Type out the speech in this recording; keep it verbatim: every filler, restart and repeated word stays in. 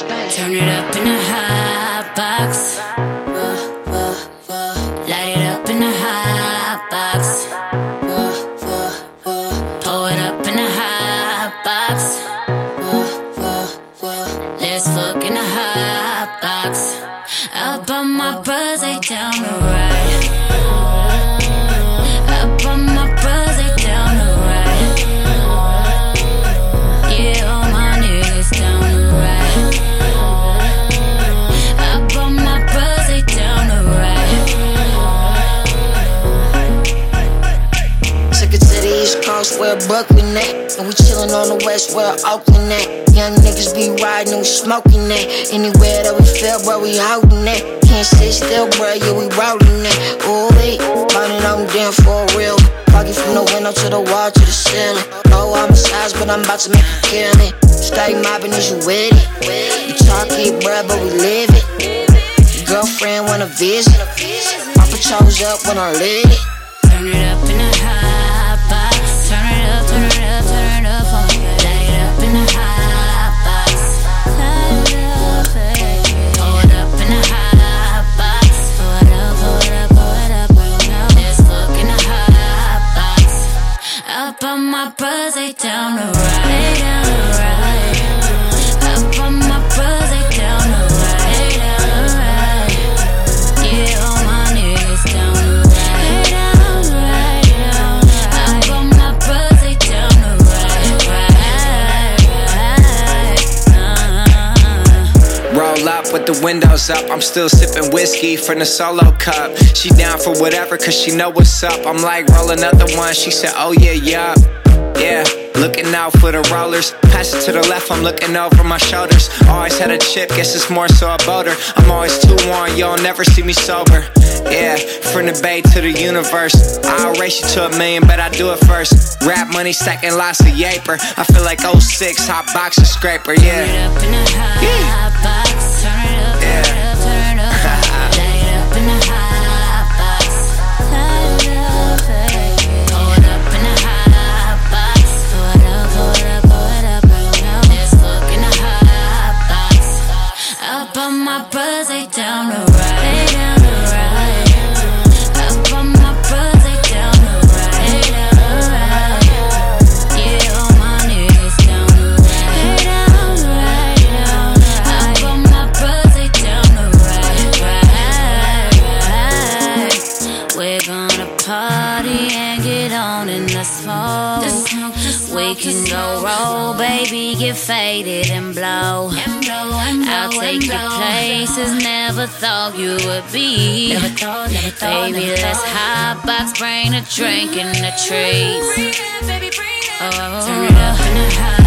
Turn it up in the hot box. Uh, uh, uh. Light it up in the hot box. Uh, uh, uh. Pour it up in the hot box. Uh, uh, uh. Let's fuck in the hot box. Up on my bros, they down the ride. Up on my bros, they down the ride. Yeah, all my niggas down the ride. Up on my bros, they down the ride. Took it to the East Coast where Brooklyn at, and we chillin' on the West where Oakland at. Young niggas be riding and we smoking that. Anywhere that we feel, bro, we holding that. Can't sit still, bro, yeah, we rolling that. Ooh, we burning on them for real. Foggy from the window to the wall to the ceiling. No, I'm a size, but I'm about to make you kill it. Stay mobbing, is you with it? You talk it, bro, but we live it. Your girlfriend wanna visit. My patrols up when I lit it. Turn it up in the hot box. Turn it up, turn it up, turn it up on me. Light it up in the hot box. Light it up, baby. Pour it up in the hot box. Pour it up, pour it up, pour it up right now. Let's fuck in the hot box. Up on my bros, they down the ride. They down the ride. Up on my bros, they down the ride. They down the ride. Yeah, all my niggas down the ride. They down the ride, down the ride. Up on my bros, they down the ride. Ride, ride. Uh. Roll up with the windows up, I'm still sipping whiskey from the solo cup. She down for whatever cause she know what's up. I'm like, roll another one, she said, oh yeah, yup. Yeah, looking out for the rollers. Pass it to the left, I'm looking over my shoulders. Always had a chip, guess it's more so a boater. I'm always too warm, you'll never see me sober. Yeah, from the bay to the universe. I'll race you to a million, but I do it first. Rap money stacking lots of yaper. I feel like oh six, hot boxer scraper, yeah. Turn it up in the hot box. Turn it up, turn it up, turn it up. Light it up in the hot box. Light it up, baby. Pour it up in the hot box. Pour it up, pour it up, pour it up right now. Let's fuck in the hot box. Up on my bros, they down the ride. They down the ride. Up on my bros, they down the ride. They down the ride. Yeah, all my niggas down the ride. They down the ride, down the ride. Up on my bros, they down the ride. Ride, ride. We're gonna party and get on in the smoke. We can go roll, baby, get faded and blow. I'll take you places never thought you would be. Baby, let's hot box, bring a drink and a treat. Oh, turn it up in the hot